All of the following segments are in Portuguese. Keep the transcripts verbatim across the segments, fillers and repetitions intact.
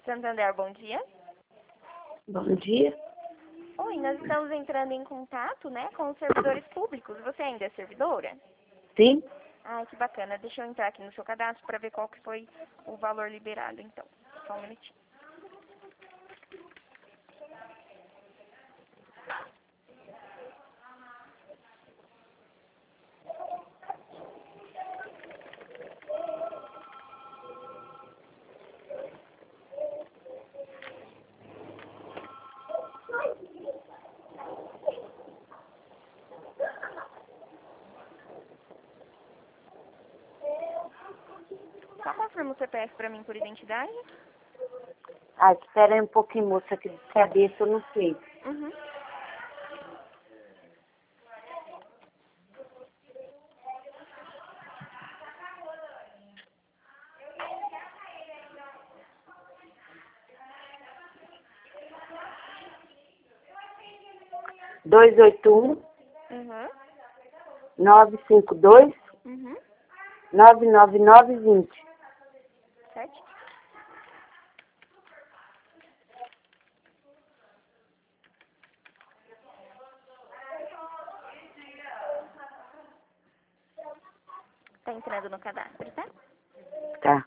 Santander, bom dia. Bom dia. Oi, nós estamos entrando em contato, né, com os servidores públicos. Você ainda é servidora? Sim? Ai, que bacana. Deixa eu entrar aqui no seu cadastro para ver qual que foi o valor liberado, então. Só um minutinho. Só confirma o C P F para mim por identidade. Ah, espera aí um pouquinho, moça, que de cabeça eu não sei. Uhum. dois oito um, Uhum. nove cinco dois, Uhum. nove nove nove dois zero. Certo? Tá entrando no cadastro, tá? Tá.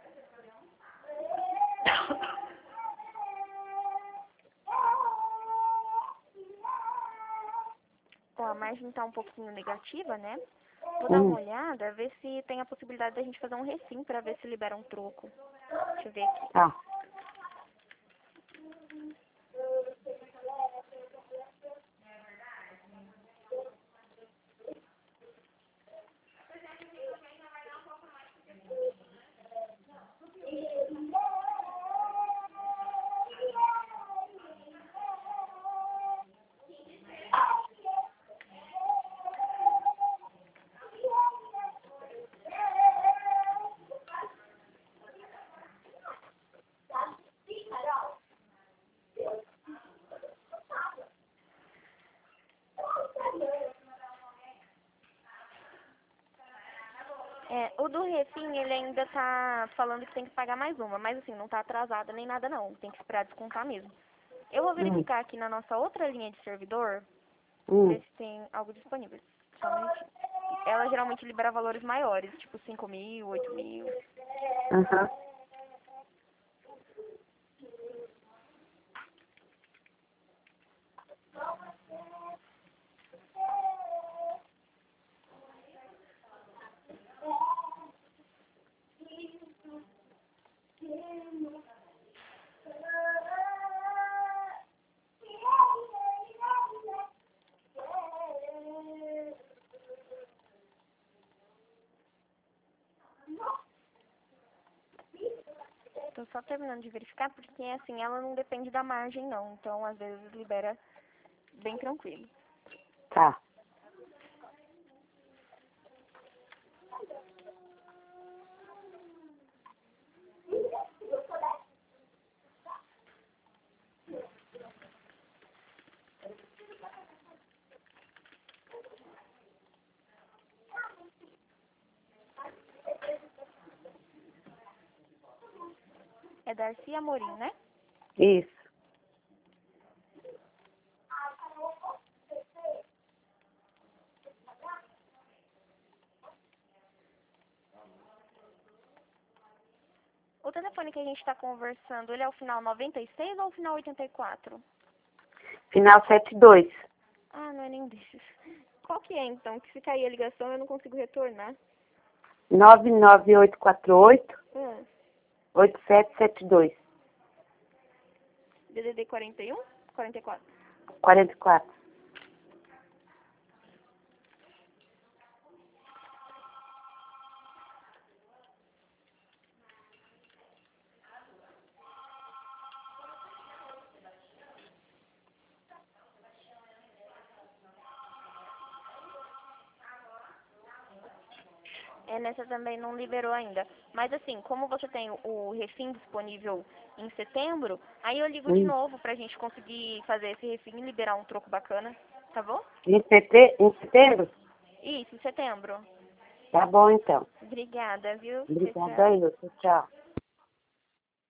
Ó, a margem tá um pouquinho negativa, né? Vou dar Hum, uma olhada, ver se tem a possibilidade da gente fazer um refim para ver se libera um troco. Deixa eu ver aqui. tá. É, o do refim, ele ainda tá falando que tem que pagar mais uma, mas assim, não tá atrasada nem nada não, tem que esperar descontar mesmo. Eu vou Hum, verificar aqui na nossa outra linha de servidor, hum. ver se tem algo disponível. Só um minutinho. Ela geralmente libera valores maiores, tipo cinco mil, oito mil. Aham. Tô só terminando de verificar, porque assim, ela não depende da margem não, então às vezes libera bem tranquilo. Tá. É Darcy Amorim, né? Isso. O telefone que a gente tá conversando, ele é o final noventa e seis ou o final oitenta e quatro? Final setenta e dois. Ah, não é nenhum desses. Qual que é então? Que se cair a ligação eu não consigo retornar. nove nove oito quatro oito, Hum. oito sete sete dois. D D D quarenta e um? quarenta e quatro. quarenta e quatro. É, nessa também não liberou ainda. Mas assim, como você tem o refim disponível em setembro, aí eu ligo de Hum. novo pra gente conseguir fazer esse refim e liberar um troco bacana. Tá bom? Em sete- em setembro? Isso, em setembro. Tá bom, então. Obrigada, viu? Tchau, Obrigada tchau. aí, tchau.